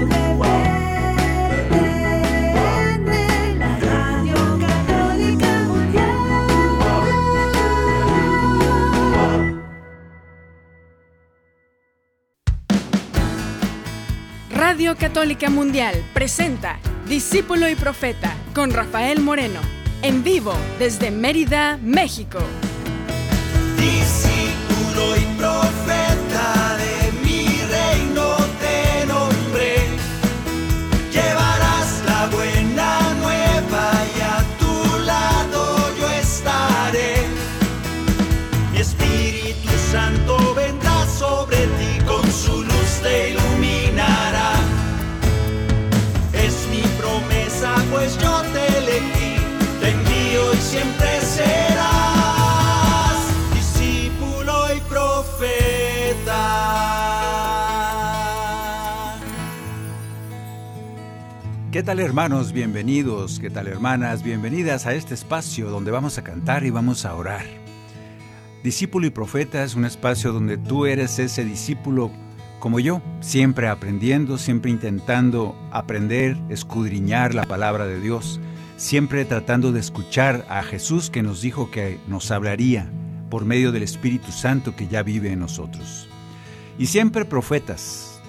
la Radio Católica Mundial. Radio Católica Mundial presenta Discípulo y Profeta con Rafael Moreno, en vivo desde Mérida, México. Discípulo y profeta de mi reino te nombré. Llevarás la buena nueva y a tu lado yo estaré. Mi Espíritu Santo vendrá sobre ti, con su luz te iluminará. Es mi promesa, pues yo te elegí, te envío y siempre serás discípulo y profeta. ¿Qué tal, hermanos? Bienvenidos. ¿Qué tal, hermanas? Bienvenidas a este espacio donde vamos a cantar y vamos a orar. Discípulo y Profeta es un espacio donde tú eres ese discípulo como yo, siempre aprendiendo, siempre intentando aprender, escudriñar la palabra de Dios, siempre tratando de escuchar a Jesús, que nos dijo que nos hablaría por medio del Espíritu Santo que ya vive en nosotros. Y siempre profetas.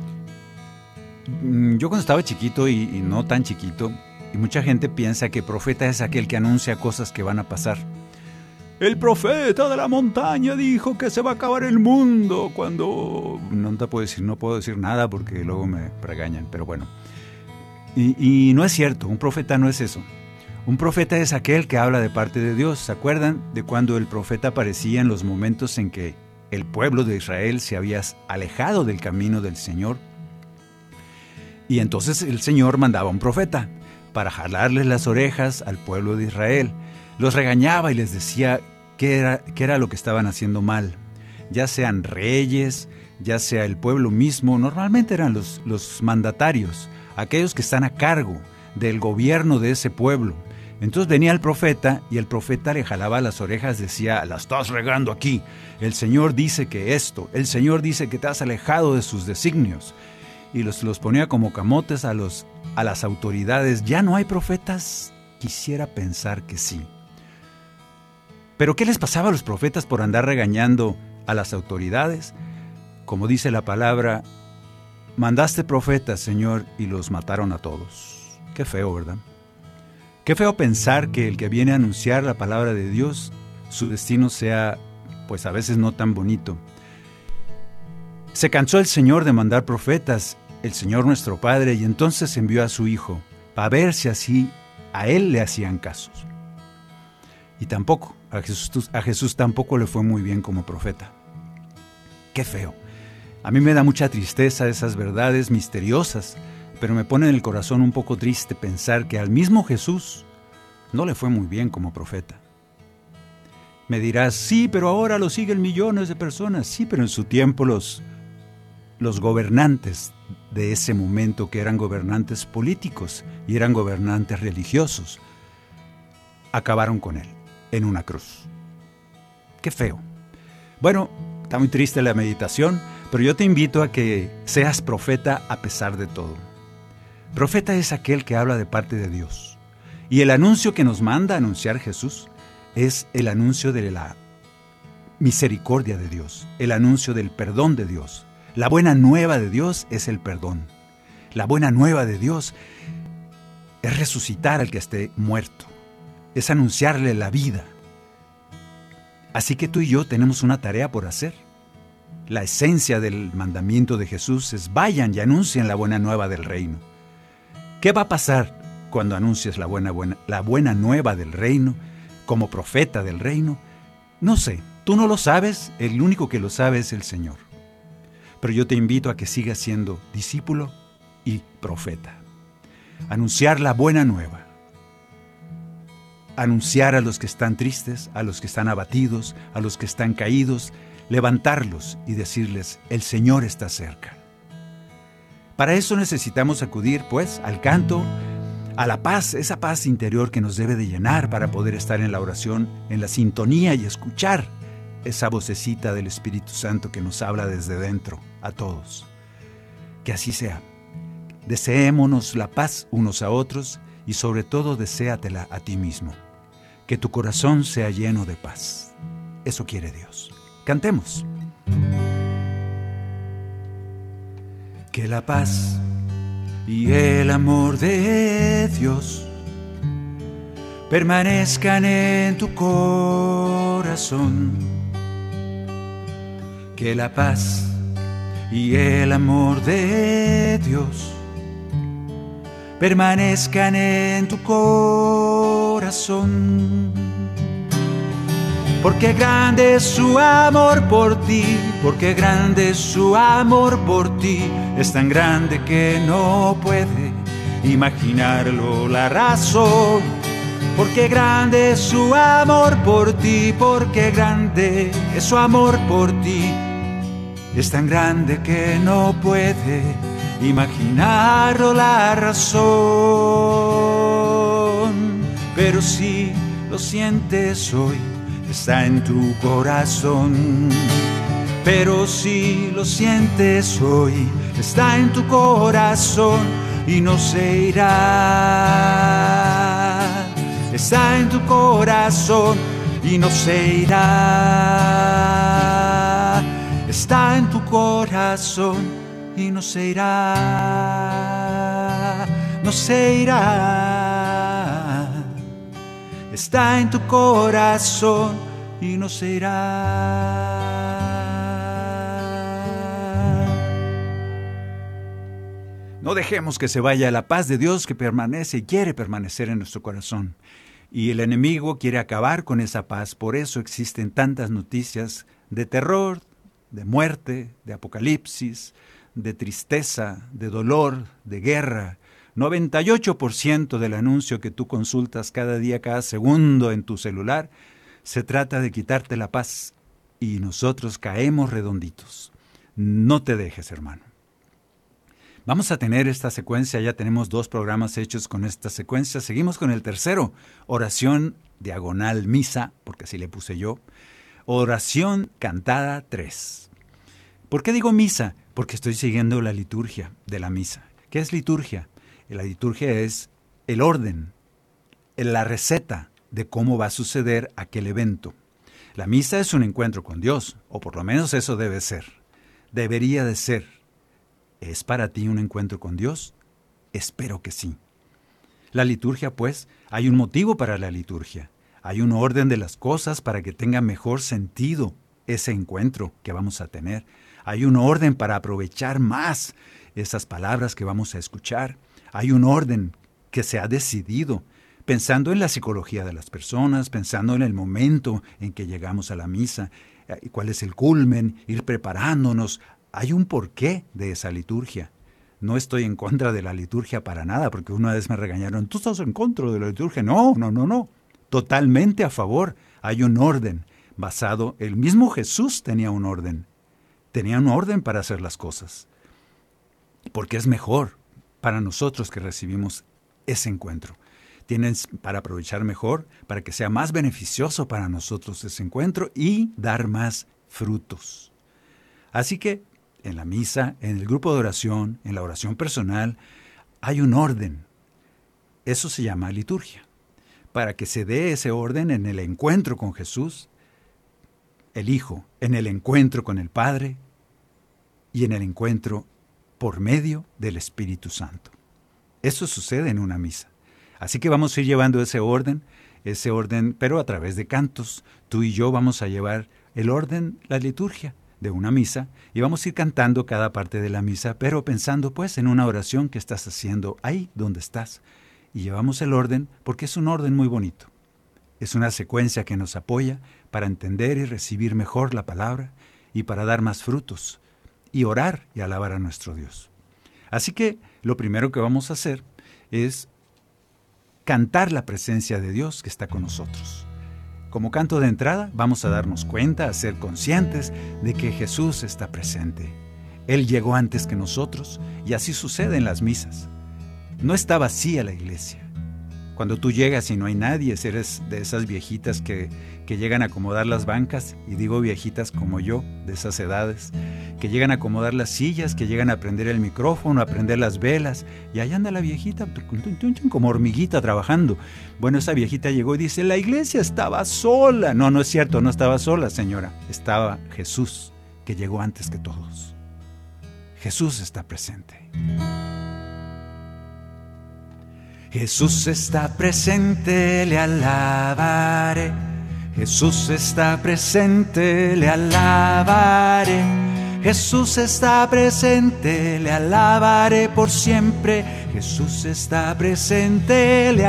Yo cuando estaba chiquito y no tan chiquito, y mucha gente piensa que profeta es aquel que anuncia cosas que van a pasar. El profeta de la montaña dijo que se va a acabar el mundo cuando... No puedo decir nada porque luego me regañan, pero bueno. Y no es cierto, un profeta no es eso. Un profeta es aquel que habla de parte de Dios. ¿Se acuerdan de cuando el profeta aparecía en los momentos en que el pueblo de Israel se había alejado del camino del Señor? Y entonces el Señor mandaba un profeta para jalarles las orejas al pueblo de Israel. Los regañaba y les decía qué era lo que estaban haciendo mal. Ya sean reyes, ya sea el pueblo mismo, normalmente eran los mandatarios, aquellos que están a cargo del gobierno de ese pueblo. Entonces venía el profeta y el profeta le jalaba las orejas, decía, la estás regando aquí, el Señor dice que esto, el Señor dice que te has alejado de sus designios. Y los ponía como camotes a las autoridades. ¿Ya no hay profetas? Quisiera pensar que sí. ¿Pero qué les pasaba a los profetas por andar regañando a las autoridades? Como dice la palabra, mandaste profetas, Señor, y los mataron a todos. Qué feo, ¿verdad? Qué feo pensar que el que viene a anunciar la palabra de Dios, su destino sea, pues a veces no tan bonito. Se cansó el Señor de mandar profetas, el Señor nuestro Padre, y entonces envió a su Hijo, para ver si así a Él le hacían casos. Y tampoco, a Jesús tampoco le fue muy bien como profeta. Qué feo. A mí me da mucha tristeza esas verdades misteriosas, pero me pone en el corazón un poco triste pensar que al mismo Jesús no le fue muy bien como profeta. Me dirás, sí, pero ahora lo siguen millones de personas. Sí, pero en su tiempo los gobernantes de ese momento, que eran gobernantes políticos y eran gobernantes religiosos, acabaron con él en una cruz. Qué feo. Bueno, está muy triste la meditación, pero yo te invito a que seas profeta a pesar de todo. Profeta es aquel que habla de parte de Dios. Y el anuncio que nos manda a anunciar Jesús es el anuncio de la misericordia de Dios, el anuncio del perdón de Dios. La buena nueva de Dios es el perdón. La buena nueva de Dios es resucitar al que esté muerto. Es anunciarle la vida. Así que tú y yo tenemos una tarea por hacer. La esencia del mandamiento de Jesús es vayan y anuncien la buena nueva del reino. ¿Qué va a pasar cuando anuncies la buena nueva del reino como profeta del reino? No sé, tú no lo sabes, el único que lo sabe es el Señor. Pero yo te invito a que sigas siendo discípulo y profeta. Anunciar la buena nueva. Anunciar a los que están tristes, a los que están abatidos, a los que están caídos, levantarlos y decirles, el Señor está cerca. Para eso necesitamos acudir, pues, al canto, a la paz, esa paz interior que nos debe de llenar para poder estar en la oración, en la sintonía y escuchar esa vocecita del Espíritu Santo que nos habla desde dentro a todos. Que así sea. Deseémonos la paz unos a otros y sobre todo deséatela a ti mismo. Que tu corazón sea lleno de paz. Eso quiere Dios. Cantemos. Que la paz y el amor de Dios permanezcan en tu corazón. Que la paz y el amor de Dios permanezcan en tu corazón. Porque grande es su amor por ti, porque grande es su amor por ti, es tan grande que no puede imaginarlo la razón. Porque grande es su amor por ti, porque grande es su amor por ti, es tan grande que no puede imaginarlo la razón. Pero si lo sientes hoy, está en tu corazón. Pero si lo sientes hoy, está en tu corazón y no se irá. Está en tu corazón y no se irá. Está en tu corazón y no se irá. No se irá. Está en tu corazón y no se irá. No dejemos que se vaya la paz de Dios que permanece y quiere permanecer en nuestro corazón. Y el enemigo quiere acabar con esa paz. Por eso existen tantas noticias de terror, de muerte, de apocalipsis, de tristeza, de dolor, de guerra. 98% del anuncio que tú consultas cada día, cada segundo en tu celular, se trata de quitarte la paz. Y nosotros caemos redonditos. No te dejes, hermano. Vamos a tener esta secuencia, ya tenemos 2 programas hechos con esta secuencia. Seguimos con el tercero, oración diagonal misa, porque así le puse yo. Oración cantada 3. ¿Por qué digo misa? Porque estoy siguiendo la liturgia de la misa. ¿Qué es liturgia? La liturgia es el orden, la receta de cómo va a suceder aquel evento. La misa es un encuentro con Dios, o por lo menos eso debe ser. Debería de ser. ¿Es para ti un encuentro con Dios? Espero que sí. La liturgia, pues, hay un motivo para la liturgia. Hay un orden de las cosas para que tenga mejor sentido ese encuentro que vamos a tener. Hay un orden para aprovechar más esas palabras que vamos a escuchar. Hay un orden que se ha decidido, pensando en la psicología de las personas, pensando en el momento en que llegamos a la misa, cuál es el culmen, ir preparándonos. Hay un porqué de esa liturgia. No estoy en contra de la liturgia para nada, porque una vez me regañaron, ¿tú estás en contra de la liturgia? No. Totalmente a favor. Hay un orden basado, el mismo Jesús tenía un orden para hacer las cosas, porque es mejor para nosotros que recibimos ese encuentro. Tienen para aprovechar mejor, para que sea más beneficioso para nosotros ese encuentro y dar más frutos. Así que en la misa, en el grupo de oración, en la oración personal, hay un orden. Eso se llama liturgia. Para que se dé ese orden en el encuentro con Jesús, el Hijo, en el encuentro con el Padre y en el encuentro por medio del Espíritu Santo. Eso sucede en una misa. Así que vamos a ir llevando ese orden, pero a través de cantos. Tú y yo vamos a llevar el orden, la liturgia de una misa, y vamos a ir cantando cada parte de la misa, pero pensando pues en una oración que estás haciendo ahí donde estás. Y llevamos el orden porque es un orden muy bonito. Es una secuencia que nos apoya para entender y recibir mejor la palabra y para dar más frutos y orar y alabar a nuestro Dios. Así que lo primero que vamos a hacer es cantar la presencia de Dios que está con nosotros. Como canto de entrada, vamos a darnos cuenta, a ser conscientes de que Jesús está presente. Él llegó antes que nosotros y así sucede en las misas. No está vacía la iglesia. Cuando tú llegas y no hay nadie, eres de esas viejitas que llegan a acomodar las bancas, y digo viejitas como yo, de esas edades, que llegan a acomodar las sillas, que llegan a prender el micrófono, a prender las velas, y ahí anda la viejita como hormiguita trabajando. Bueno, esa viejita llegó y dice, la iglesia estaba sola. No, no es cierto, no estaba sola, señora. Estaba Jesús, que llegó antes que todos. Jesús está presente. Jesús está presente, le alabaré. Jesús está presente, le alabaré. Jesús está presente, le alabaré por siempre. Jesús está presente, le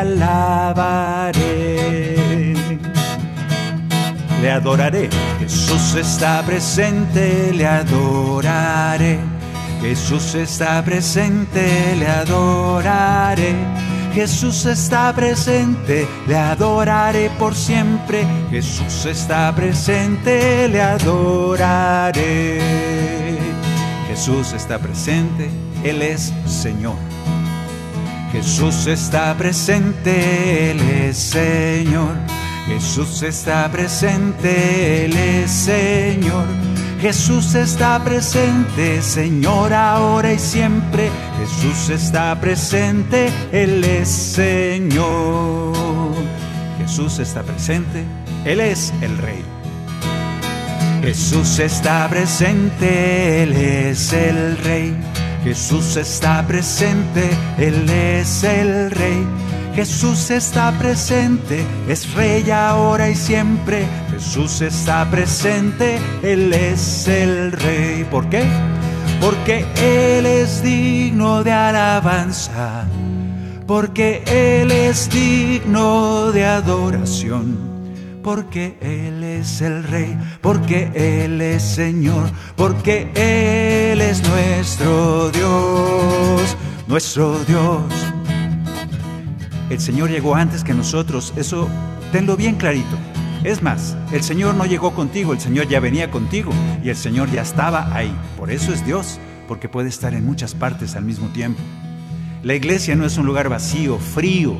alabaré. Le adoraré. Jesús está presente, le adoraré. Jesús está presente, le adoraré. Jesús está presente, le adoraré por siempre. Jesús está presente, le adoraré. Jesús está presente, Él es Señor. Jesús está presente, Él es Señor. Jesús está presente, Él es Señor. Jesús está presente, Señor, ahora y siempre. Jesús está presente, Él es Señor. Jesús está presente, Él es el Rey. Jesús está presente, Él es el Rey. Jesús está presente, Él es el Rey. Jesús está presente, es Rey ahora y siempre. Jesús está presente, Él es el Rey. ¿Por qué? Porque Él es digno de alabanza, porque Él es digno de adoración, porque Él es el Rey, porque Él es Señor, porque Él es nuestro Dios, nuestro Dios. El Señor llegó antes que nosotros, eso tenlo bien clarito. Es más, el Señor no llegó contigo, el Señor ya venía contigo y el Señor ya estaba ahí. Por eso es Dios, porque puede estar en muchas partes al mismo tiempo. La iglesia no es un lugar vacío, frío.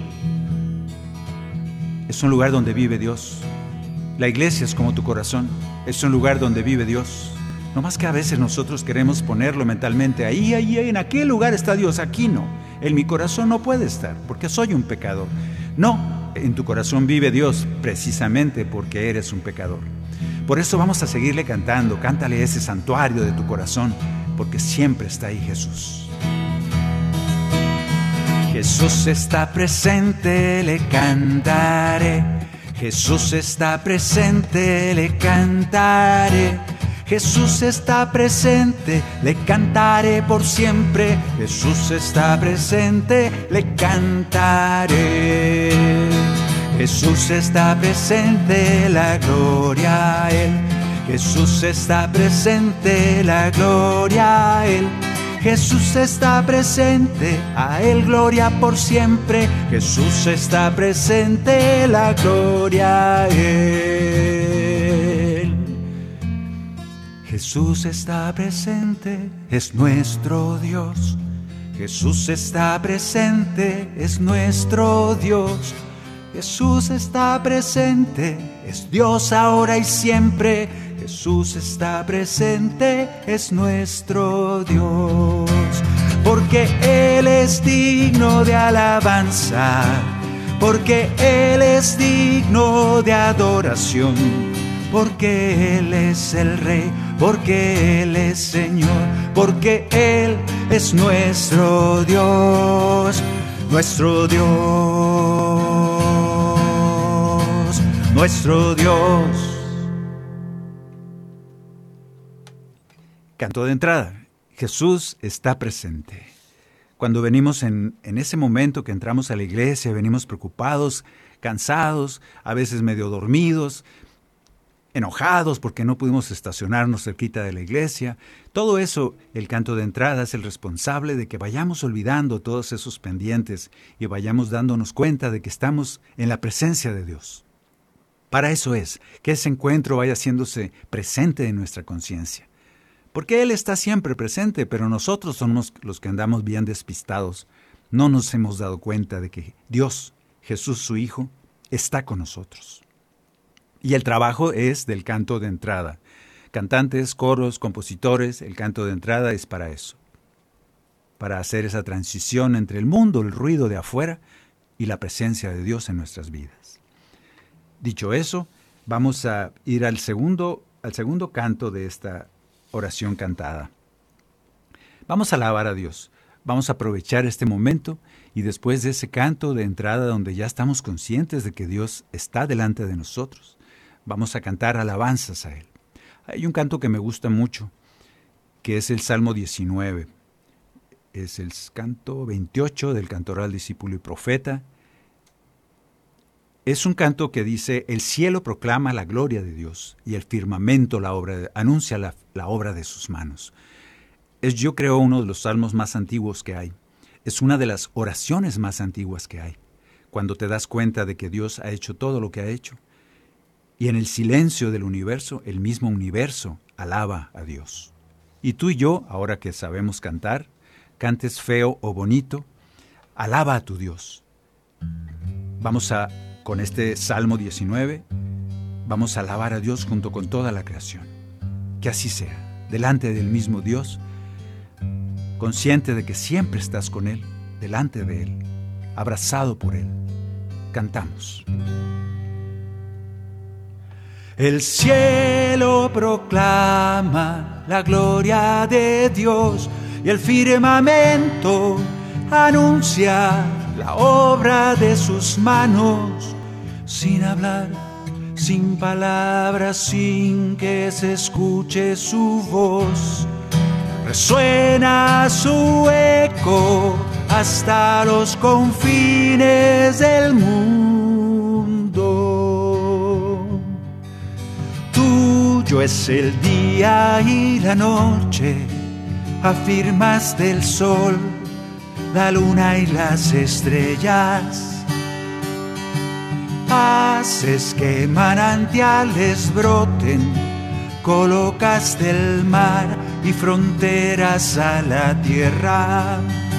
Es un lugar donde vive Dios. La iglesia es como tu corazón, es un lugar donde vive Dios. No más que a veces nosotros queremos ponerlo mentalmente, ahí, en aquel lugar está Dios, aquí no. En mi corazón no puede estar, porque soy un pecador. No, en tu corazón vive Dios, precisamente porque eres un pecador. Por eso vamos a seguirle cantando, cántale ese santuario de tu corazón, porque siempre está ahí Jesús. Jesús está presente, le cantaré. Jesús está presente, le cantaré. Jesús está presente, le cantaré por siempre. Jesús está presente, le cantaré. Jesús está presente, la gloria a Él. Jesús está presente, la gloria a Él. Jesús está presente, a Él gloria por siempre. Jesús está presente, la gloria a Él. Jesús está presente, es nuestro Dios. Jesús está presente, es nuestro Dios. Jesús está presente, es Dios ahora y siempre. Jesús está presente, es nuestro Dios. Porque Él es digno de alabanza, porque Él es digno de adoración, porque Él es el Rey, porque Él es Señor, porque Él es nuestro Dios, nuestro Dios, nuestro Dios. Canto de entrada. Jesús está presente. Cuando venimos en ese momento que entramos a la iglesia, venimos preocupados, cansados, a veces medio dormidos, enojados porque no pudimos estacionarnos cerquita de la iglesia. Todo eso, el canto de entrada es el responsable de que vayamos olvidando todos esos pendientes y vayamos dándonos cuenta de que estamos en la presencia de Dios. Para eso es que ese encuentro vaya haciéndose presente en nuestra conciencia. Porque Él está siempre presente, pero nosotros somos los que andamos bien despistados. No nos hemos dado cuenta de que Dios, Jesús su Hijo, está con nosotros. Y el trabajo es del canto de entrada. Cantantes, coros, compositores, el canto de entrada es para eso. Para hacer esa transición entre el mundo, el ruido de afuera y la presencia de Dios en nuestras vidas. Dicho eso, vamos a ir al segundo canto de esta oración cantada. Vamos a alabar a Dios. Vamos a aprovechar este momento y después de ese canto de entrada donde ya estamos conscientes de que Dios está delante de nosotros, vamos a cantar alabanzas a Él. Hay un canto que me gusta mucho, que es el Salmo 19. Es el canto 28 del cantoral discípulo y profeta. Es un canto que dice: el cielo proclama la gloria de Dios y el firmamento anuncia la obra de sus manos. Es, yo creo, uno de los salmos más antiguos que hay. Es una de las oraciones más antiguas que hay, cuando te das cuenta de que Dios ha hecho todo lo que ha hecho. Y en el silencio del universo, el mismo universo alaba a Dios. Y tú y yo, ahora que sabemos cantar, cantes feo o bonito, alaba a tu Dios. Con este Salmo 19, vamos a alabar a Dios junto con toda la creación. Que así sea, delante del mismo Dios, consciente de que siempre estás con Él, delante de Él, abrazado por Él. Cantamos. El cielo proclama la gloria de Dios y el firmamento anuncia la obra de sus manos. Sin hablar, sin palabras, sin que se escuche su voz, resuena su eco hasta los confines del mundo. Tuyo es el día y la noche, afirmaste el sol, la luna y las estrellas. Haces que manantiales broten, colocaste el mar y fronteras a la tierra.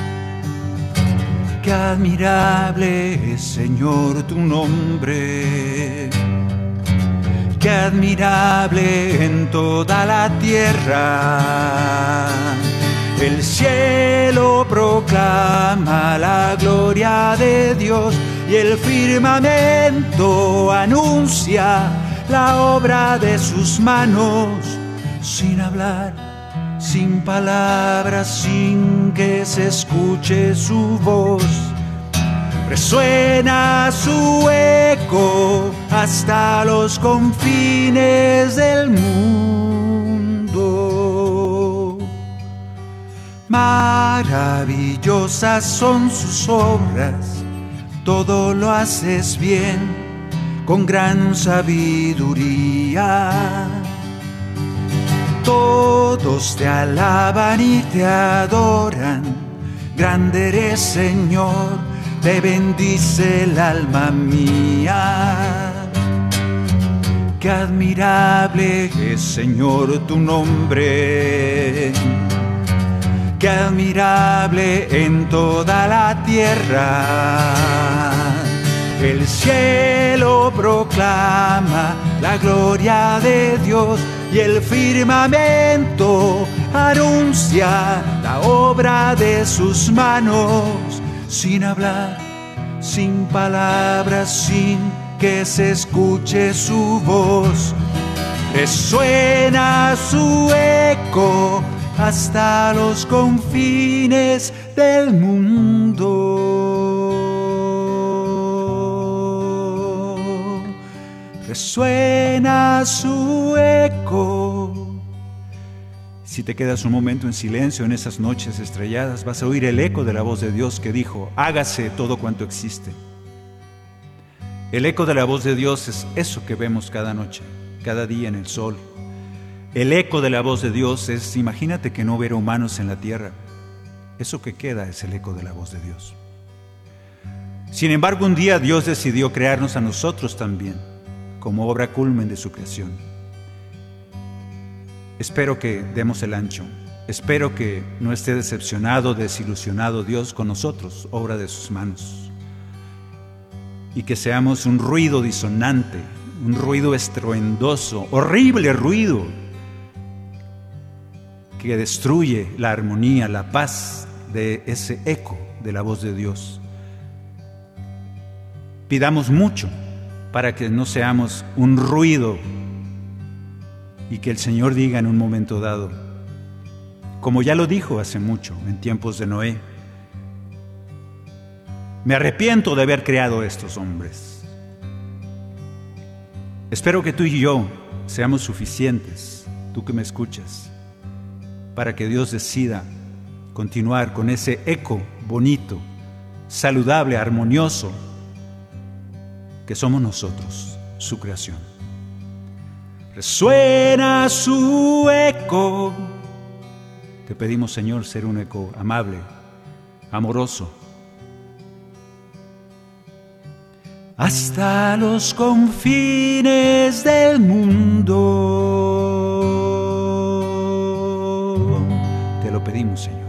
Qué admirable es, Señor, tu nombre. Qué admirable en toda la tierra. El cielo proclama la gloria de Dios y el firmamento anuncia la obra de sus manos. Sin hablar, sin palabras, sin que se escuche su voz, resuena su eco hasta los confines del mundo. Maravillosas son sus obras, todo lo haces bien, con gran sabiduría. Todos te alaban y te adoran, grande eres, Señor, te bendice el alma mía. Qué admirable es, Señor, tu nombre. Qué admirable en toda la tierra. El cielo proclama la gloria de Dios y el firmamento anuncia la obra de sus manos. Sin hablar, sin palabras, sin que se escuche su voz, resuena su eco hasta los confines del mundo. Resuena su eco. Si te quedas un momento en silencio en esas noches estrelladas, vas a oír el eco de la voz de Dios que dijo: hágase todo cuanto existe. El eco de la voz de Dios es eso que vemos cada noche, cada día en el sol. El eco de la voz de Dios es, imagínate que no hubiera humanos en la tierra. Eso que queda es el eco de la voz de Dios. Sin embargo, un día Dios decidió crearnos a nosotros también, como obra culmen de su creación. Espero que demos el ancho. Espero que no esté decepcionado, desilusionado Dios con nosotros, obra de sus manos. y que seamos un ruido disonante, un ruido estruendoso, horrible ruido que destruye la armonía, la paz de ese eco de la voz de Dios. Pidamos mucho para que no seamos un ruido y que el Señor diga en un momento dado, como ya lo dijo hace mucho, en tiempos de Noé: me arrepiento de haber creado estos hombres. Espero que tú y yo seamos suficientes, tú que me escuchas, para que Dios decida continuar con ese eco bonito, saludable, armonioso, que somos nosotros, su creación. Resuena su eco. Te pedimos, Señor, ser un eco amable, amoroso, hasta los confines del mundo. Te lo pedimos, Señor.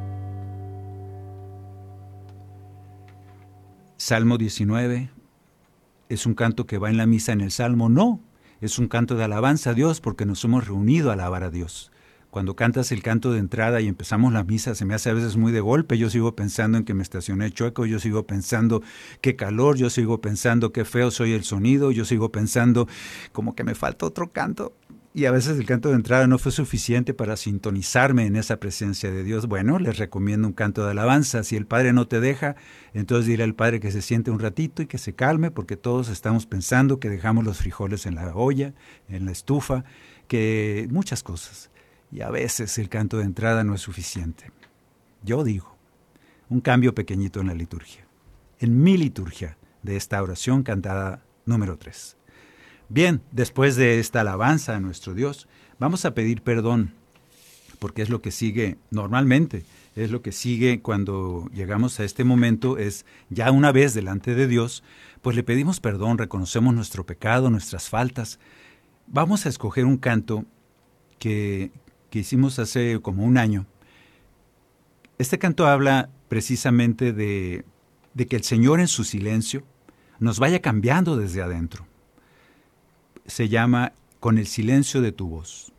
Salmo 19 es un canto que va en la misa en el Salmo. No, es un canto de alabanza a Dios porque nos hemos reunido a alabar a Dios. Cuando cantas el canto de entrada y empezamos la misa, se me hace a veces muy de golpe. Yo sigo pensando en que me estacioné chueco, yo sigo pensando qué calor, yo sigo pensando qué feo soy el sonido, yo sigo pensando como que me falta otro canto. Y a veces el canto de entrada no fue suficiente para sintonizarme en esa presencia de Dios. Bueno, les recomiendo un canto de alabanza. Si el Padre no te deja, entonces dile al Padre que se siente un ratito y que se calme, porque todos estamos pensando que dejamos los frijoles en la olla, en la estufa, que muchas cosas. Y a veces el canto de entrada no es suficiente. Yo digo, un cambio pequeñito en la liturgia. En mi liturgia de esta oración cantada número 3. Bien, después de esta alabanza a nuestro Dios, vamos a pedir perdón, porque es lo que sigue normalmente, es lo que sigue cuando llegamos a este momento, es ya una vez delante de Dios, pues le pedimos perdón, reconocemos nuestro pecado, nuestras faltas. Vamos a escoger un canto que hicimos hace como un año. Este canto habla precisamente de que el Señor en su silencio nos vaya cambiando desde adentro. Se llama Con el silencio de tu voz.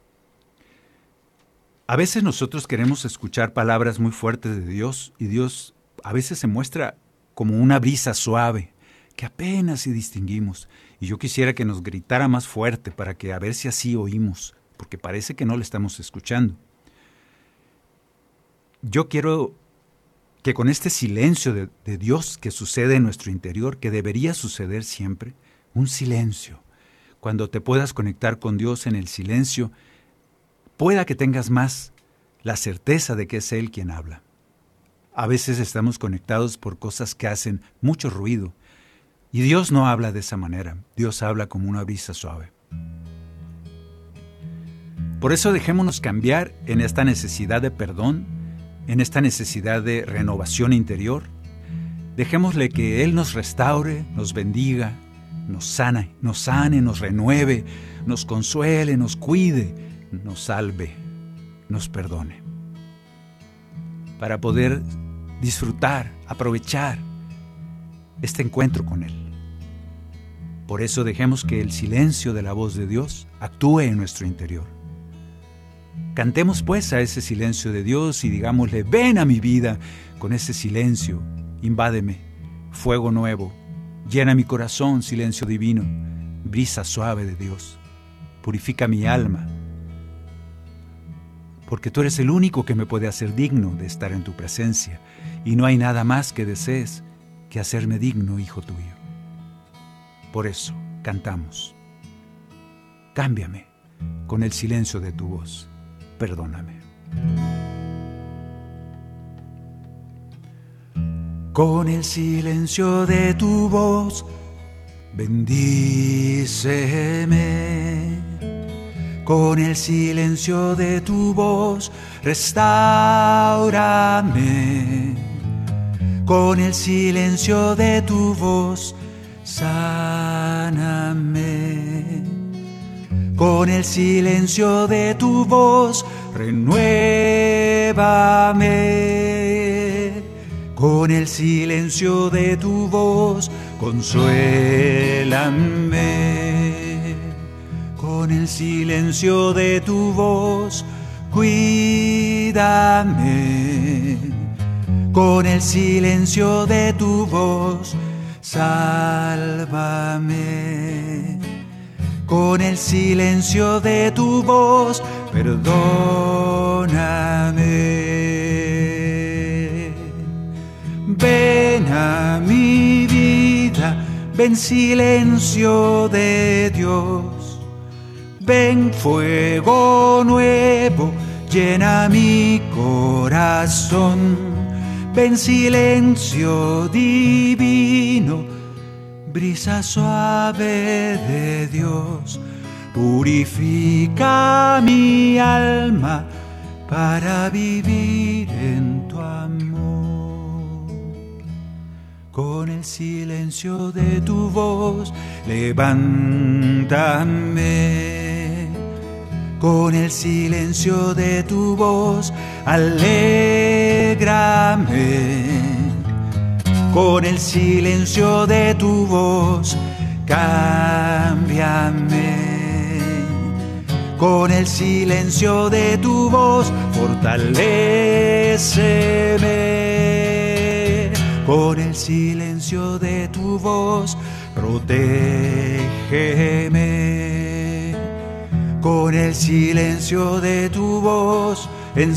A veces nosotros queremos escuchar palabras muy fuertes de Dios y Dios a veces se muestra como una brisa suave que apenas si distinguimos. Y yo quisiera que nos gritara más fuerte para que a ver si así oímos, porque parece que no le estamos escuchando. Yo quiero que con este silencio de Dios que sucede en nuestro interior, que debería suceder siempre, un silencio, cuando te puedas conectar con Dios en el silencio, pueda que tengas más la certeza de que es Él quien habla. A veces estamos conectados por cosas que hacen mucho ruido, y Dios no habla de esa manera. Dios habla como una brisa suave. Por eso dejémonos cambiar en esta necesidad de perdón, en esta necesidad de renovación interior. Dejémosle que Él nos restaure, nos bendiga, nos sane, nos renueve, nos consuele, nos cuide, nos salve, nos perdone. Para poder disfrutar, aprovechar este encuentro con Él. Por eso dejemos que el silencio de la voz de Dios actúe en nuestro interior. Cantemos pues a ese silencio de Dios y digámosle: ven a mi vida con ese silencio, invádeme, fuego nuevo, llena mi corazón, silencio divino, brisa suave de Dios, purifica mi alma, porque tú eres el único que me puede hacer digno de estar en tu presencia, y no hay nada más que desees que hacerme digno, hijo tuyo. Por eso cantamos: cámbiame con el silencio de tu voz, perdóname. Con el silencio de tu voz, bendíceme. Con el silencio de tu voz, restáurame. Con el silencio de tu voz, sáname. Con el silencio de tu voz, renuévame. Con el silencio de tu voz, consuélame. Con el silencio de tu voz, cuídame. Con el silencio de tu voz, sálvame. Con el silencio de tu voz, perdóname. Ven a mi vida, ven silencio de Dios. Ven fuego nuevo, llena mi corazón. Ven silencio divino, brisa suave de Dios. Purifica mi alma para vivir en tu amor. Con el silencio de tu voz, levántame. Con el silencio de tu voz, alégrame. Con el silencio de tu voz, cámbiame. Con el silencio de tu voz, fortaléceme. Con el silencio de tu voz, protégeme. Con el silencio de tu voz,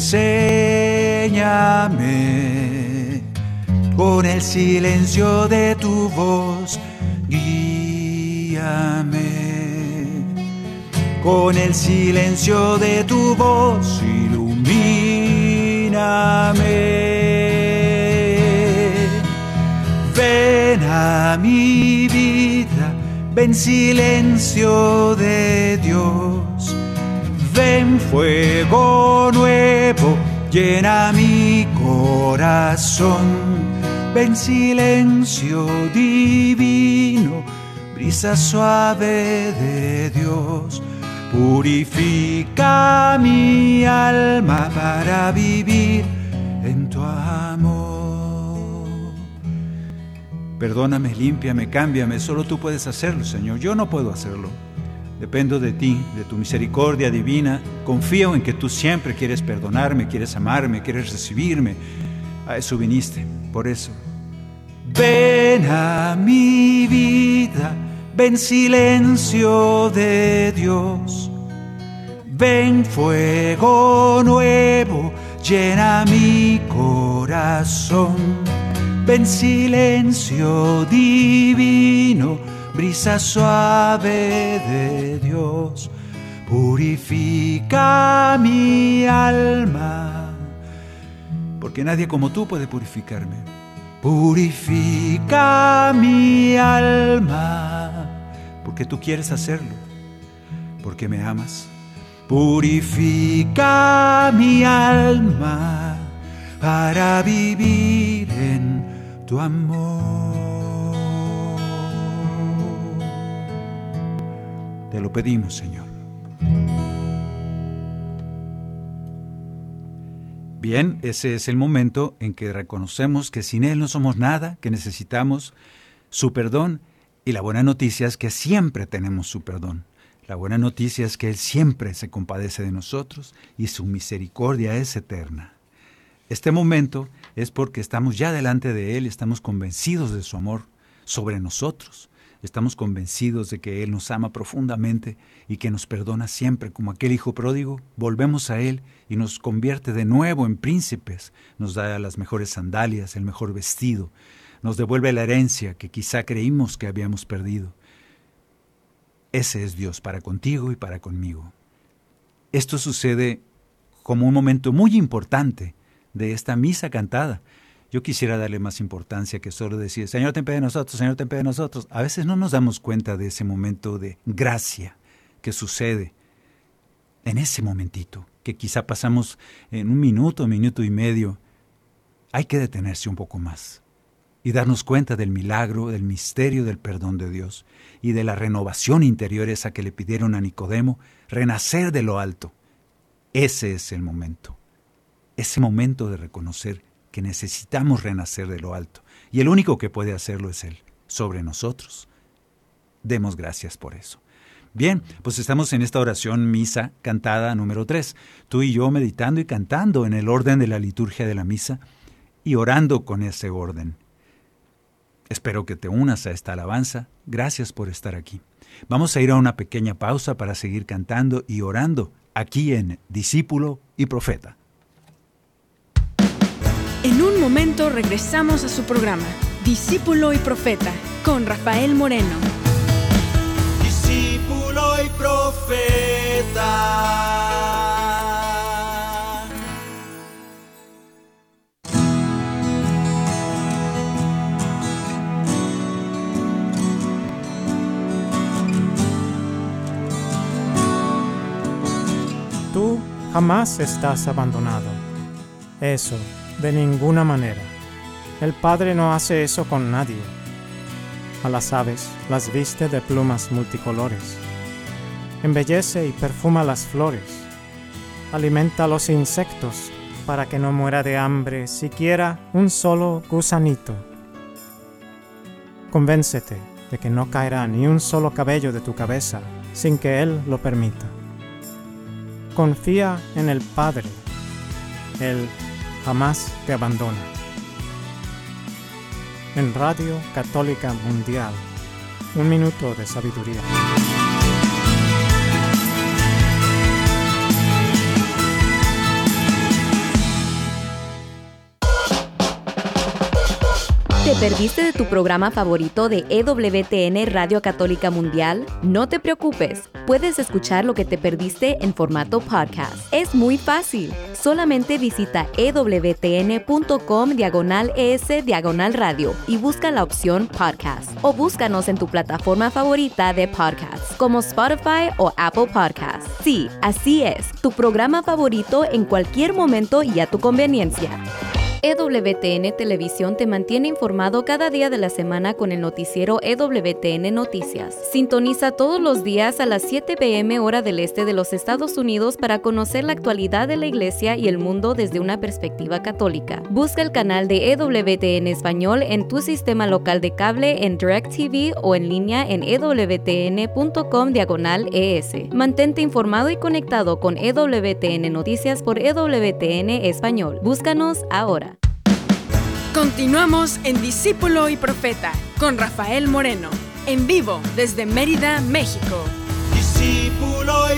enséñame. Con el silencio de tu voz, guíame. Con el silencio de tu voz, ilumíname. Ven a mi vida, ven silencio de Dios. Ven fuego nuevo, llena mi corazón. Ven silencio divino, brisa suave de Dios. Purifica mi alma para vivir en tu amor. Perdóname, límpiame, cámbiame. Solo tú puedes hacerlo, Señor. Yo no puedo hacerlo. Dependo de ti, de tu misericordia divina. Confío en que tú siempre quieres perdonarme, quieres amarme, quieres recibirme. A eso viniste, por eso. Ven a mi vida, ven silencio de Dios. Ven fuego nuevo, llena mi corazón. Ven silencio divino, brisa suave de Dios. Purifica mi alma, porque nadie como tú puede purificarme. Purifica mi alma, porque tú quieres hacerlo, porque me amas. Purifica mi alma para vivir en tu amor. Te lo pedimos, Señor. Bien, ese es el momento en que reconocemos que sin Él no somos nada, que necesitamos su perdón, y la buena noticia es que siempre tenemos su perdón. La buena noticia es que Él siempre se compadece de nosotros y su misericordia es eterna. Este momento es porque estamos ya delante de Él, estamos convencidos de su amor sobre nosotros. Estamos convencidos de que Él nos ama profundamente y que nos perdona siempre. Como aquel hijo pródigo, volvemos a Él y nos convierte de nuevo en príncipes. Nos da las mejores sandalias, el mejor vestido. Nos devuelve la herencia que quizá creímos que habíamos perdido. Ese es Dios para contigo y para conmigo. Esto sucede como un momento muy importante de esta misa cantada. Yo quisiera darle más importancia que solo decir, Señor, ten piedad de nosotros, Señor, ten piedad de nosotros. A veces no nos damos cuenta de ese momento de gracia que sucede en ese momentito, que quizá pasamos en un minuto y medio. Hay que detenerse un poco más y darnos cuenta del milagro, del misterio del perdón de Dios y de la renovación interior esa que le pidieron a Nicodemo, renacer de lo alto. Ese es el momento. Ese momento de reconocer que necesitamos renacer de lo alto. Y el único que puede hacerlo es Él, sobre nosotros. Demos gracias por eso. Bien, pues estamos en esta oración misa cantada número 3. Tú y yo meditando y cantando en el orden de la liturgia de la misa y orando con ese orden. Espero que te unas a esta alabanza. Gracias por estar aquí. Vamos a ir a una pequeña pausa para seguir cantando y orando aquí en Discípulo y Profeta. En un momento regresamos a su programa, Discípulo y Profeta, con Rafael Moreno. Discípulo y profeta. Tú jamás estás abandonado. Eso, de ninguna manera. El Padre no hace eso con nadie. A las aves las viste de plumas multicolores. Embellece y perfuma las flores. Alimenta a los insectos para que no muera de hambre siquiera un solo gusanito. Convéncete de que no caerá ni un solo cabello de tu cabeza sin que Él lo permita. Confía en el Padre. Él jamás te abandona. En Radio Católica Mundial, un minuto de sabiduría. ¿Te perdiste de tu programa favorito de EWTN Radio Católica Mundial? No te preocupes, puedes escuchar lo que te perdiste en formato podcast. Es muy fácil. Solamente visita ewtn.com/es/radio y busca la opción podcast. O búscanos en tu plataforma favorita de podcast, como Spotify o Apple Podcasts. Sí, así es, tu programa favorito en cualquier momento y a tu conveniencia. EWTN Televisión te mantiene informado cada día de la semana con el noticiero EWTN Noticias. Sintoniza todos los días a las 7 p.m. hora del este de los Estados Unidos para conocer la actualidad de la Iglesia y el mundo desde una perspectiva católica. Busca el canal de EWTN Español en tu sistema local de cable, en DirecTV o en línea en ewtn.com/es. Mantente informado y conectado con EWTN Noticias por EWTN Español. Búscanos ahora. Continuamos en Discípulo y Profeta con Rafael Moreno, en vivo desde Mérida, México. Discípulo y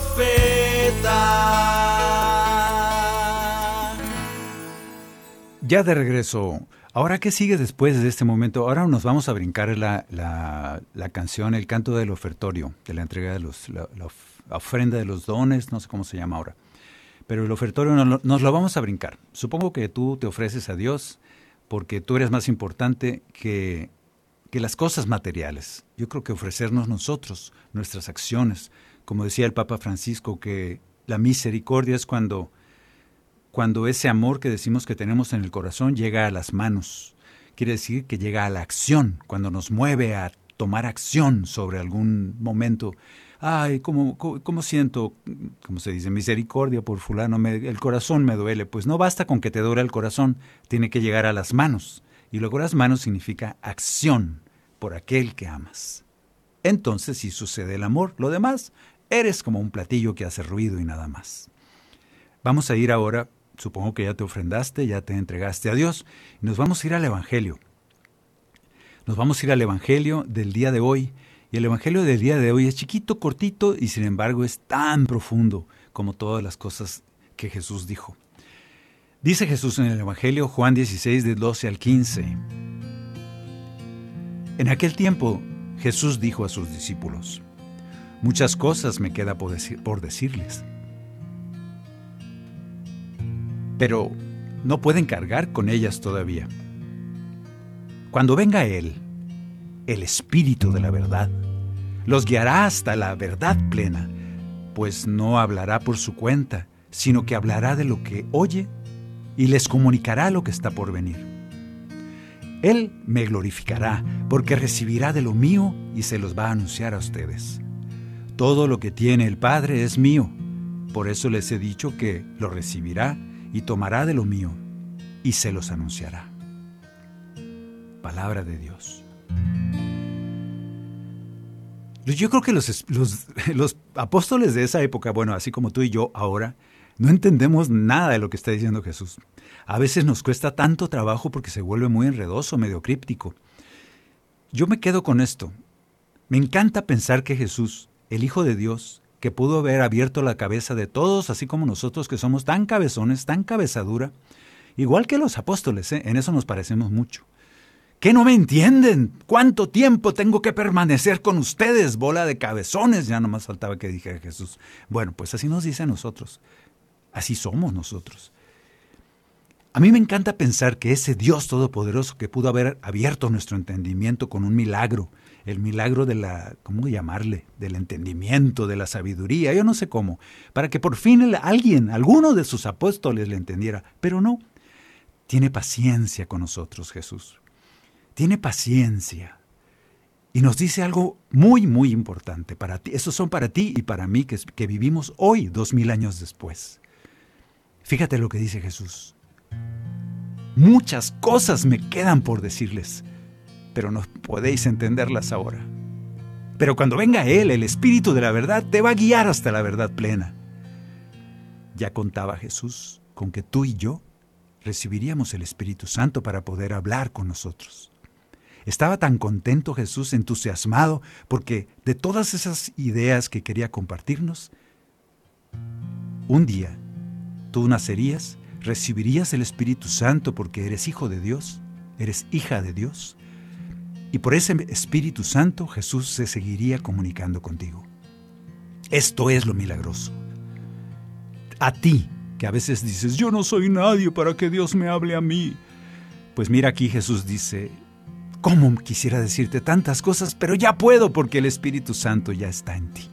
profeta. Ya de regreso. Ahora, ¿qué sigue después de este momento? Ahora nos vamos a brincar la canción, el canto del ofertorio, de la entrega de la ofrenda de los dones, no sé cómo se llama ahora. Pero el ofertorio nos lo vamos a brincar. Supongo que tú te ofreces a Dios porque tú eres más importante que las cosas materiales. Yo creo que ofrecernos nosotros, nuestras acciones, como decía el Papa Francisco, que la misericordia es cuando ese amor que decimos que tenemos en el corazón llega a las manos. Quiere decir que llega a la acción, cuando nos mueve a tomar acción sobre algún momento. Ay, ¿cómo siento? Como se dice, misericordia por fulano, el corazón me duele. Pues no basta con que te duele el corazón, tiene que llegar a las manos. Y luego las manos significa acción por aquel que amas. Entonces, si sucede el amor, lo demás, eres como un platillo que hace ruido y nada más. Vamos a ir ahora, supongo que ya te ofrendaste, ya te entregaste a Dios, y nos vamos a ir al Evangelio. Nos vamos a ir al Evangelio del día de hoy. Y el Evangelio del día de hoy es chiquito, cortito y sin embargo es tan profundo como todas las cosas que Jesús dijo. Dice Jesús en el Evangelio, Juan 16, del 12 al 15. En aquel tiempo Jesús dijo a sus discípulos: muchas cosas me queda por decirles, pero no pueden cargar con ellas todavía. Cuando venga Él, el Espíritu de la verdad, los guiará hasta la verdad plena, pues no hablará por su cuenta, sino que hablará de lo que oye y les comunicará lo que está por venir. Él me glorificará, porque recibirá de lo mío y se los va a anunciar a ustedes. Todo lo que tiene el Padre es mío, por eso les he dicho que lo recibirá y tomará de lo mío y se los anunciará. Palabra de Dios. Yo creo que los apóstoles de esa época, bueno, así como tú y yo ahora, no entendemos nada de lo que está diciendo Jesús. A veces nos cuesta tanto trabajo porque se vuelve muy enredoso, medio críptico. Yo me quedo con esto. Me encanta pensar que Jesús, el Hijo de Dios, que pudo haber abierto la cabeza de todos, así como nosotros que somos tan cabezones, tan cabezadura, igual que los apóstoles, en eso nos parecemos mucho. ¿Qué no me entienden? ¿Cuánto tiempo tengo que permanecer con ustedes, bola de cabezones? Ya nomás faltaba que dijera Jesús. Bueno, pues así nos dice a nosotros. Así somos nosotros. A mí me encanta pensar que ese Dios todopoderoso que pudo haber abierto nuestro entendimiento con un milagro, el milagro de la, ¿cómo llamarle? Del entendimiento, de la sabiduría, yo no sé cómo, para que por fin alguno de sus apóstoles le entendiera, pero no. Tiene paciencia con nosotros, Jesús. Tiene paciencia. Y nos dice algo muy, muy importante para ti. Esos son para ti y para mí que vivimos hoy, 2000 años después. Fíjate lo que dice Jesús. Muchas cosas me quedan por decirles, pero no podéis entenderlas ahora. Pero cuando venga Él, el Espíritu de la verdad, te va a guiar hasta la verdad plena. Ya contaba Jesús con que tú y yo recibiríamos el Espíritu Santo para poder hablar con nosotros. Estaba tan contento Jesús, entusiasmado, porque de todas esas ideas que quería compartirnos, un día tú nacerías, recibirías el Espíritu Santo porque eres hijo de Dios, eres hija de Dios, y por ese Espíritu Santo Jesús se seguiría comunicando contigo. Esto es lo milagroso. A ti, que a veces dices, yo no soy nadie para que Dios me hable a mí. Pues mira aquí Jesús dice, ¿cómo quisiera decirte tantas cosas? Pero ya puedo porque el Espíritu Santo ya está en ti.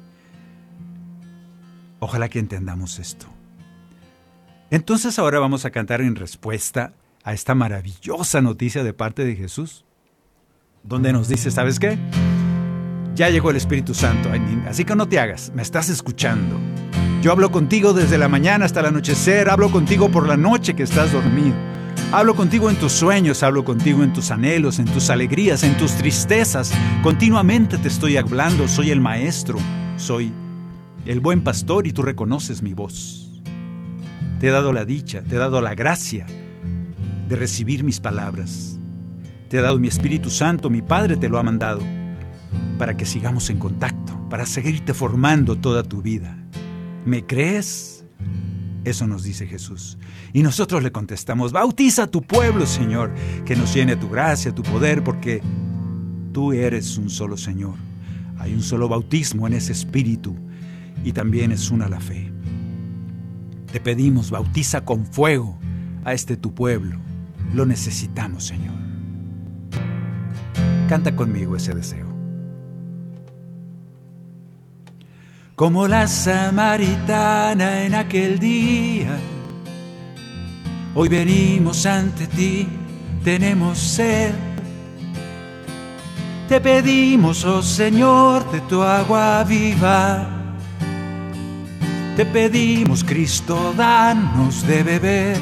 Ojalá que entendamos esto. Entonces ahora vamos a cantar en respuesta a esta maravillosa noticia de parte de Jesús, donde nos dice, ¿sabes qué? Ya llegó el Espíritu Santo, así que no te hagas, me estás escuchando. Yo hablo contigo desde la mañana hasta el anochecer, hablo contigo por la noche que estás dormido. Hablo contigo en tus sueños, hablo contigo en tus anhelos, en tus alegrías, en tus tristezas. Continuamente te estoy hablando, soy el maestro, soy el buen pastor y tú reconoces mi voz. Te he dado la dicha, te he dado la gracia de recibir mis palabras. Te he dado mi Espíritu Santo, mi Padre te lo ha mandado, para que sigamos en contacto, para seguirte formando toda tu vida. ¿Me crees? Eso nos dice Jesús. Y nosotros le contestamos, bautiza a tu pueblo, Señor, que nos llene tu gracia, tu poder, porque tú eres un solo Señor. Hay un solo bautismo en ese Espíritu y también es una la fe. Te pedimos, bautiza con fuego a este tu pueblo. Lo necesitamos, Señor. Canta conmigo ese deseo. Como la samaritana en aquel día, hoy venimos ante ti, tenemos sed. Te pedimos, oh Señor, de tu agua viva. Te pedimos, Cristo, danos de beber.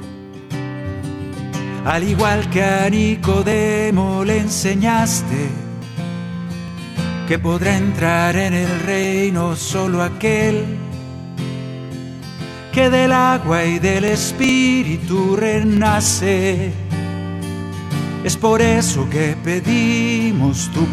Al igual que a Nicodemo le enseñaste que podrá entrar en el reino solo aquel que del agua y del Espíritu renace. Es por eso que pedimos tu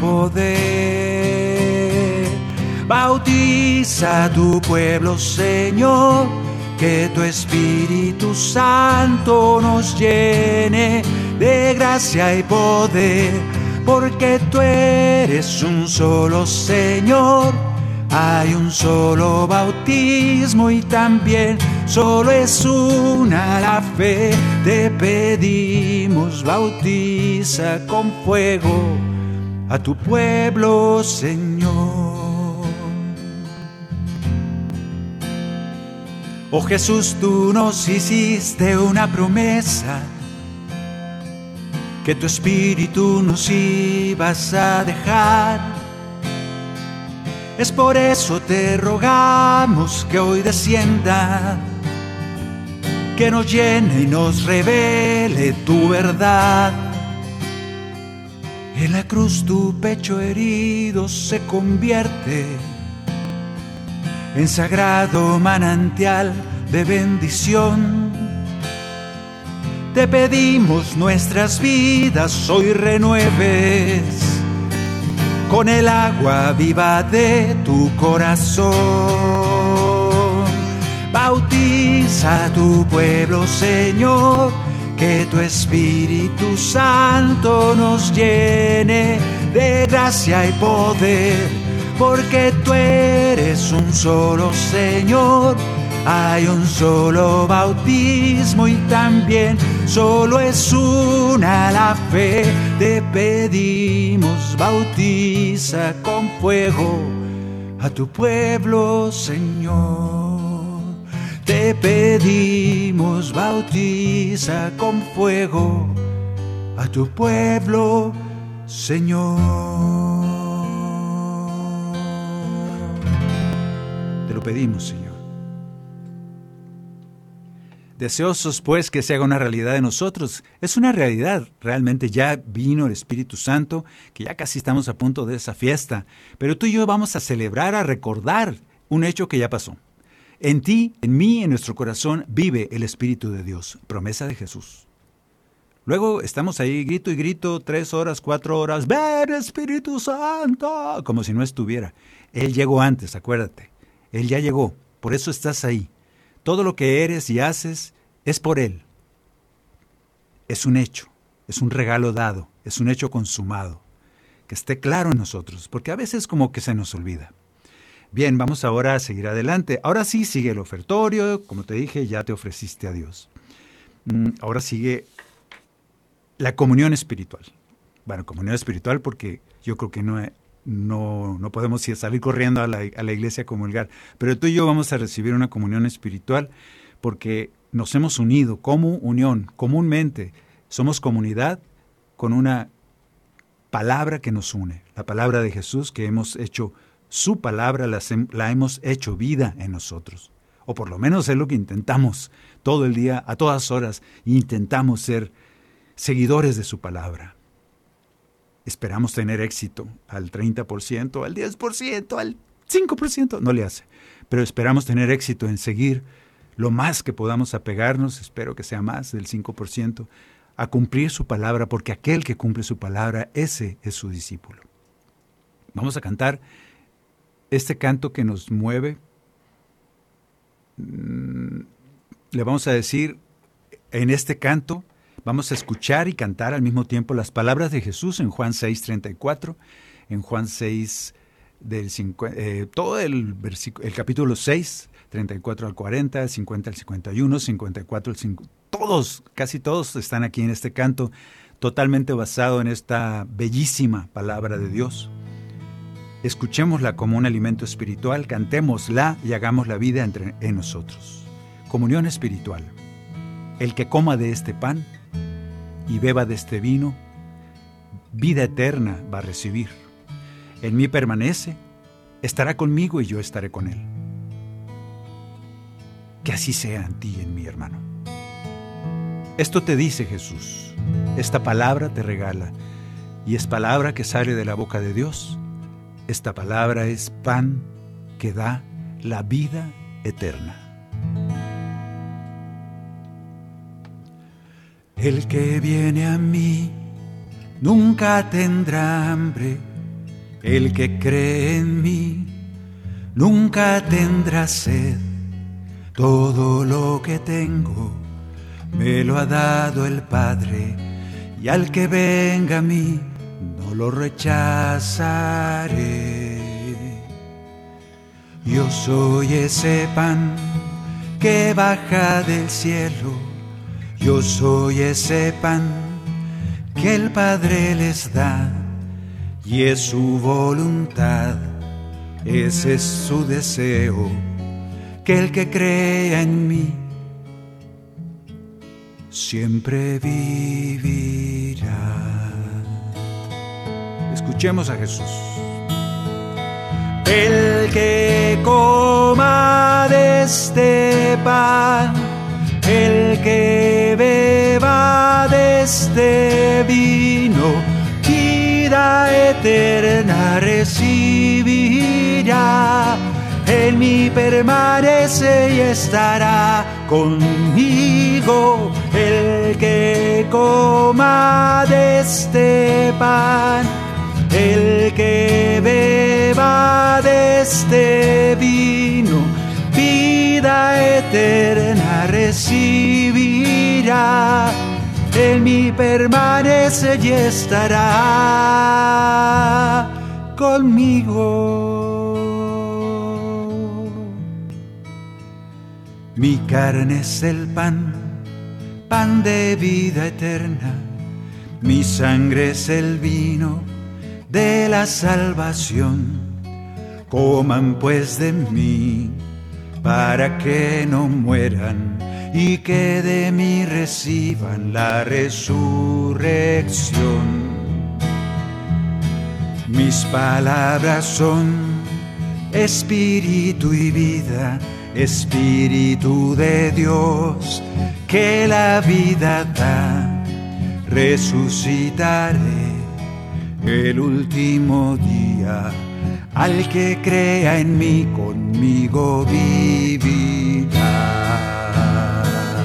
poder. Bautiza a tu pueblo, Señor, que tu Espíritu Santo nos llene de gracia y poder, porque tú eres un solo Señor. Hay un solo bautismo y también solo es una la fe. Te pedimos, bautiza con fuego a tu pueblo, Señor. Oh Jesús, tú nos hiciste una promesa, que tu Espíritu nos ibas a dejar. Es por eso te rogamos que hoy descienda que nos llene y nos revele tu verdad. En la cruz tu pecho herido se convierte en sagrado manantial de bendición. Te pedimos nuestras vidas hoy renueves con el agua viva de tu corazón. Bautiza a tu pueblo, Señor, que tu Espíritu Santo nos llene de gracia y poder, porque tú eres un solo Señor. Hay un solo bautismo y también solo es una la fe. Te pedimos, bautiza con fuego a tu pueblo, Señor. Te pedimos, bautiza con fuego a tu pueblo, Señor. Te lo pedimos, Señor. Deseosos, pues, que se haga una realidad de nosotros. Es una realidad, realmente ya vino el Espíritu Santo, que ya casi estamos a punto de esa fiesta. Pero tú y yo vamos a celebrar, a recordar un hecho que ya pasó. En ti, en mí, en nuestro corazón, vive el Espíritu de Dios, promesa de Jesús. Luego estamos ahí, grito y grito, 3 horas, 4 horas, ¡ven, Espíritu Santo! Como si no estuviera. Él llegó antes, acuérdate. Él ya llegó, por eso estás ahí. Todo lo que eres y haces es por Él. Es un hecho, es un regalo dado, es un hecho consumado. Que esté claro en nosotros, porque a veces como que se nos olvida. Bien, vamos ahora a seguir adelante. Ahora sí sigue el ofertorio, como te dije, ya te ofreciste a Dios. Ahora sigue la comunión espiritual. Bueno, comunión espiritual porque yo creo que no podemos salir corriendo a la iglesia a comulgar, pero tú y yo vamos a recibir una comunión espiritual porque nos hemos unido como unión, comúnmente somos comunidad con una palabra que nos une, la palabra de Jesús, que hemos hecho su palabra, la hemos hecho vida en nosotros, o por lo menos es lo que intentamos todo el día, a todas horas, intentamos ser seguidores de su palabra. Esperamos tener éxito al 30%, al 10%, al 5%, no le hace. Pero esperamos tener éxito en seguir lo más que podamos apegarnos, espero que sea más del 5%, a cumplir su palabra, porque aquel que cumple su palabra, ese es su discípulo. Vamos a cantar este canto que nos mueve. Le vamos a decir, en este canto, vamos a escuchar y cantar al mismo tiempo las palabras de Jesús en Juan 6:34, en Juan 6, todo el capítulo 6, 34 al 40, 50 al 51, 54 al 50, casi todos están aquí en este canto, totalmente basado en esta bellísima palabra de Dios. Escuchémosla como un alimento espiritual, cantémosla y hagamos la vida en nosotros. Comunión espiritual. El que coma de este pan y beba de este vino, vida eterna va a recibir. En mí permanece, estará conmigo y yo estaré con él. Que así sea en ti y en mí, hermano. Esto te dice Jesús, esta palabra te regala, y es palabra que sale de la boca de Dios. Esta palabra es pan que da la vida eterna. El que viene a mí nunca tendrá hambre. El que cree en mí nunca tendrá sed. Todo lo que tengo me lo ha dado el Padre, y al que venga a mí no lo rechazaré. Yo soy ese pan que baja del cielo. Yo soy ese pan que el Padre les da, y es su voluntad, ese es su deseo, que el que crea en mí siempre vivirá. Escuchemos a Jesús. El que coma de este pan El que beba de este vino, vida eterna recibirá. En mí permanece y estará conmigo. El que coma de este pan, el que beba de este vino, vida eterna recibirá. En mí permanece y estará conmigo. Mi carne es el pan, pan de vida eterna. Mi sangre es el vino de la salvación. Coman pues de mí, para que no mueran, y que de mí reciban la resurrección. Mis palabras son espíritu y vida, Espíritu de Dios, que la vida da. Resucitaré el último día. Al que crea en mí, conmigo vivirá.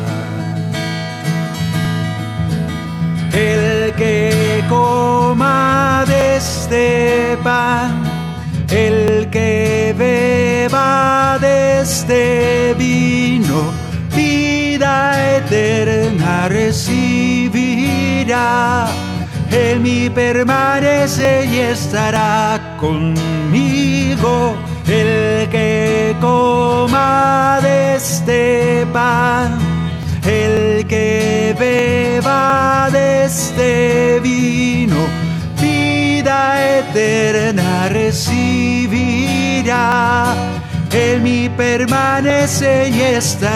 El que coma de este pan, el que beba de este vino, vida eterna recibirá. En mí permanece y estará conmigo. El que coma de este pan, el que beba de este vino, vida eterna recibirá. En mí permanece y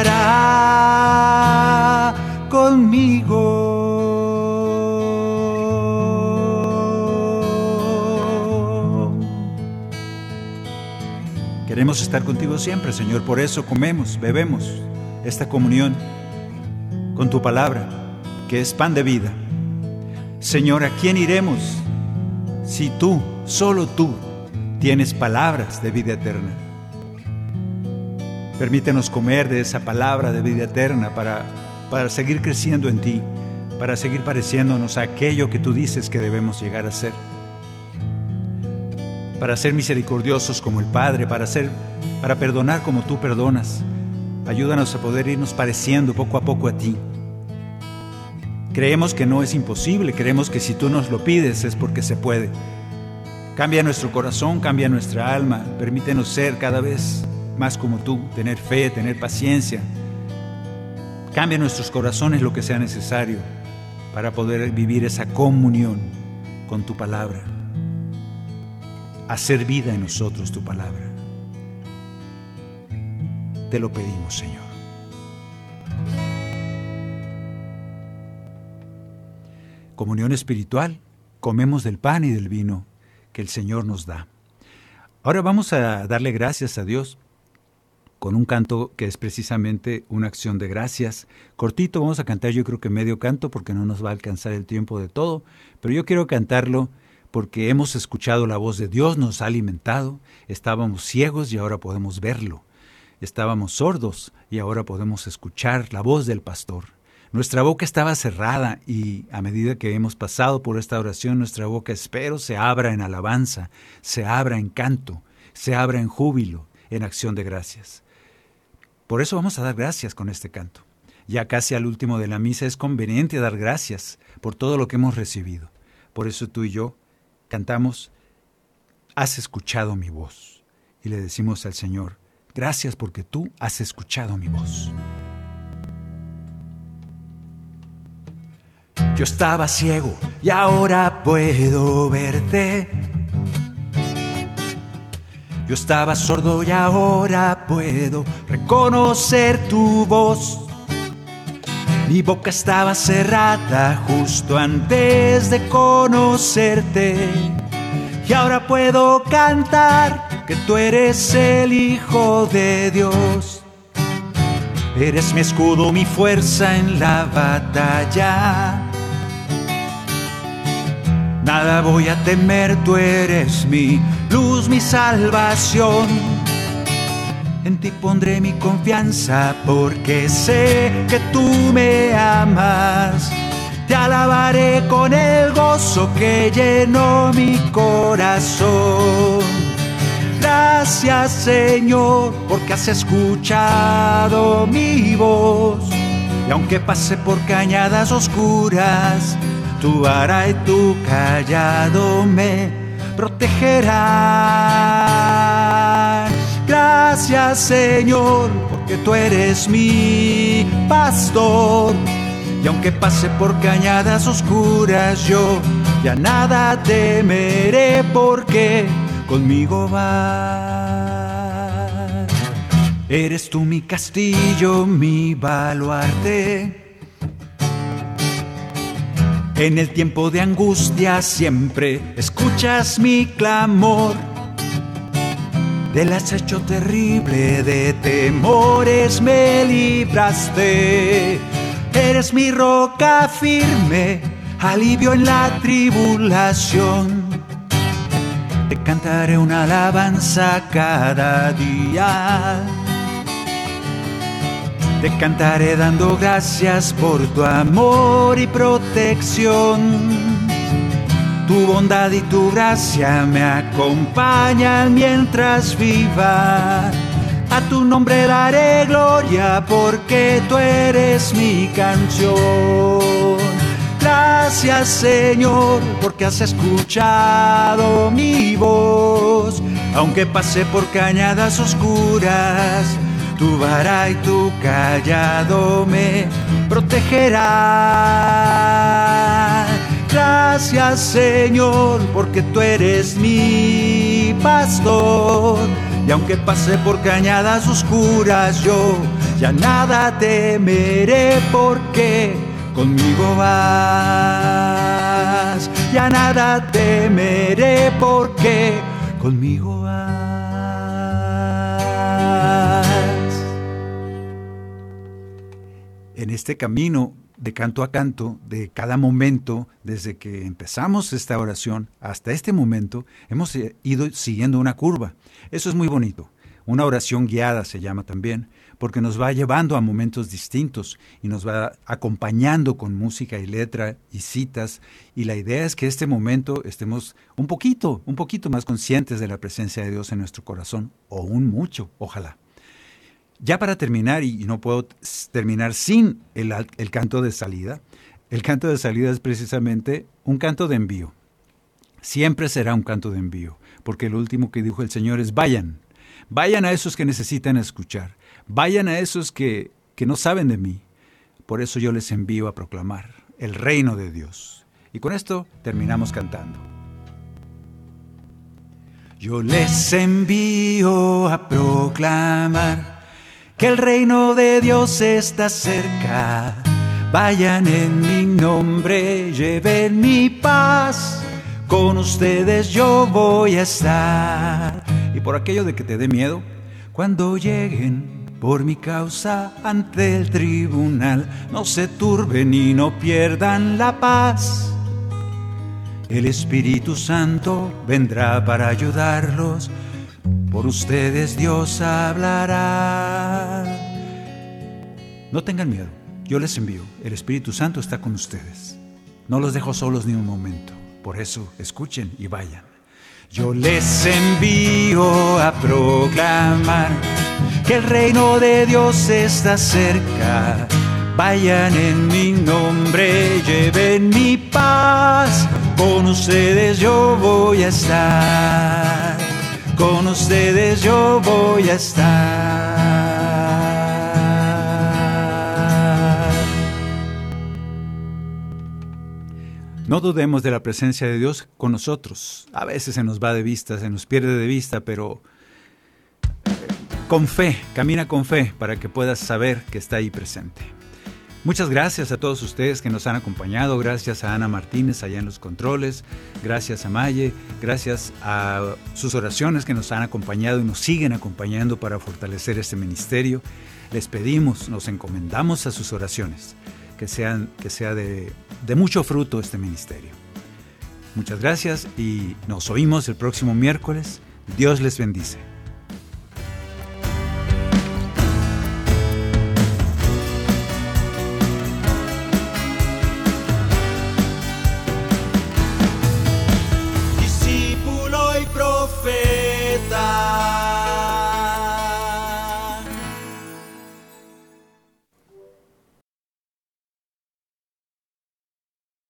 estará conmigo. Queremos estar contigo siempre, Señor. Por eso comemos, bebemos esta comunión con tu palabra, que es pan de vida. Señor, ¿a quién iremos si tú, solo tú, tienes palabras de vida eterna? Permítenos comer de esa palabra de vida eterna para seguir creciendo en ti, para seguir pareciéndonos a aquello que tú dices que debemos llegar a ser. Para ser misericordiosos como el Padre, para perdonar como tú perdonas. Ayúdanos a poder irnos pareciendo poco a poco a ti. Creemos que no es imposible, creemos que si tú nos lo pides es porque se puede. Cambia nuestro corazón, cambia nuestra alma, permítenos ser cada vez más como tú, tener fe, tener paciencia. Cambia nuestros corazones lo que sea necesario para poder vivir esa comunión con tu palabra. Hacer vida en nosotros tu palabra. Te lo pedimos, Señor. Comunión espiritual, comemos del pan y del vino que el Señor nos da. Ahora vamos a darle gracias a Dios con un canto que es precisamente una acción de gracias. Cortito, vamos a cantar yo creo que medio canto porque no nos va a alcanzar el tiempo de todo, pero yo quiero cantarlo porque hemos escuchado la voz de Dios, nos ha alimentado, estábamos ciegos y ahora podemos verlo, estábamos sordos y ahora podemos escuchar la voz del pastor. Nuestra boca estaba cerrada y a medida que hemos pasado por esta oración, nuestra boca espero se abra en alabanza, se abra en canto, se abra en júbilo, en acción de gracias. Por eso vamos a dar gracias con este canto. Ya casi al último de la misa es conveniente dar gracias por todo lo que hemos recibido. Por eso tú y yo cantamos, has escuchado mi voz. Y le decimos al Señor, gracias porque tú has escuchado mi voz. Yo estaba ciego y ahora puedo verte. Yo estaba sordo y ahora puedo reconocer tu voz. Mi boca estaba cerrada justo antes de conocerte. Y ahora puedo cantar que tú eres el Hijo de Dios. Eres mi escudo, mi fuerza en la batalla. Nada voy a temer, tú eres mi luz, mi salvación. En ti pondré mi confianza porque sé que tú me amas. Te alabaré con el gozo que llenó mi corazón. Gracias, Señor, porque has escuchado mi voz. Y aunque pase por cañadas oscuras, tu vara y tu callado me protegerán. Gracias, Señor, porque tú eres mi pastor. Y aunque pase por cañadas oscuras, yo ya nada temeré porque conmigo vas. Eres tú mi castillo, mi baluarte. En el tiempo de angustia siempre escuchas mi clamor. Del acecho terrible de temores me libraste. Eres mi roca firme, alivio en la tribulación. Te cantaré una alabanza cada día. Te cantaré dando gracias por tu amor y protección. Tu bondad y tu gracia me acompañan mientras viva. A tu nombre daré gloria porque tú eres mi canción. Gracias, Señor, porque has escuchado mi voz. Aunque pase por cañadas oscuras, tu vara y tu callado me protegerán. Gracias, Señor, porque tú eres mi pastor. Y aunque pase por cañadas oscuras, yo ya nada temeré porque conmigo vas. Ya nada temeré porque conmigo vas. En este camino de canto a canto, de cada momento, desde que empezamos esta oración hasta este momento, hemos ido siguiendo una curva. Eso es muy bonito. Una oración guiada se llama también, porque nos va llevando a momentos distintos y nos va acompañando con música y letra y citas. Y la idea es que este momento estemos un poquito más conscientes de la presencia de Dios en nuestro corazón, o un mucho, ojalá. Ya para terminar, y no puedo terminar sin el canto de salida. El canto de salida es precisamente un canto de envío. Siempre será un canto de envío, porque lo último que dijo el Señor es vayan. Vayan a esos que necesitan escuchar. Vayan a esos que no saben de mí. Por eso yo les envío a proclamar el reino de Dios. Y con esto terminamos cantando. Yo les envío a proclamar que el reino de Dios está cerca. Vayan en mi nombre, lleven mi paz. Con ustedes yo voy a estar. Y por aquello de que te dé miedo, cuando lleguen por mi causa ante el tribunal, no se turben y no pierdan la paz. El Espíritu Santo vendrá para ayudarlos. Por ustedes Dios hablará. No tengan miedo, yo les envío. El Espíritu Santo está con ustedes. No los dejo solos ni un momento. Por eso escuchen y vayan. Yo les envío a proclamar que el reino de Dios está cerca. Vayan en mi nombre, lleven mi paz. Con ustedes yo voy a estar. Con ustedes yo voy a estar. No dudemos de la presencia de Dios con nosotros. A veces se nos va de vista, se nos pierde de vista, pero con fe, camina con fe para que puedas saber que está ahí presente. Muchas gracias a todos ustedes que nos han acompañado. Gracias a Ana Martínez allá en los controles. Gracias a Maye. Gracias a sus oraciones que nos han acompañado y nos siguen acompañando para fortalecer este ministerio. Les pedimos, nos encomendamos a sus oraciones, que sea de mucho fruto este ministerio. Muchas gracias y nos oímos el próximo miércoles. Dios les bendice.